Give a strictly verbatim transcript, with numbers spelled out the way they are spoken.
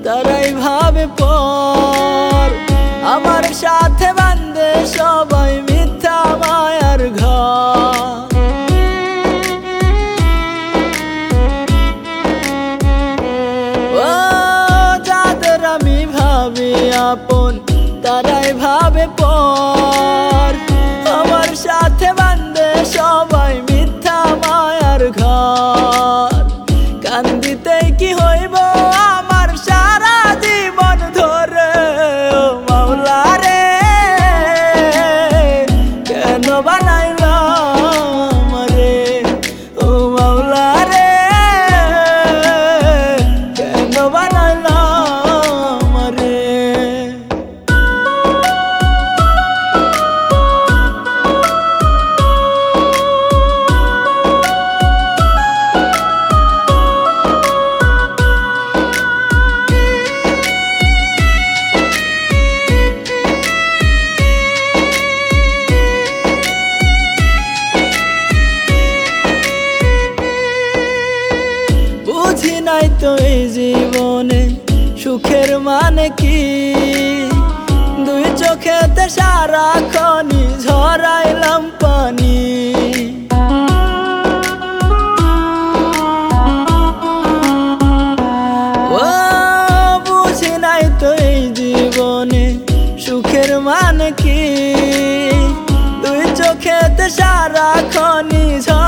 তারাই ভাবে পর। আমার সাথে বান্ধে সবাই মিথ্যা মায়ার ঘর। ও যাদের আমি ভাবি আপন তারাই ভাবে পর। আমার সাথে বান্ধে সবাই মিথ্যা মায়ার ঘর। কান্দিতে কি হইব আমার সারা জীবন ধরে, ও মাওলা রে কেন বানাইলাম রে, ও মাওলা রে কেন বানাইলাম রে। বুঝি নাই তো এই জীবনে সুখের মানে কি, দুই চোখেতে সারাক্ষণই ঝরাইলাম পানি। ও বুঝি নাই তো এই জীবনে সুখের মানে কি, দুই চোখেতে সারাক্ষণই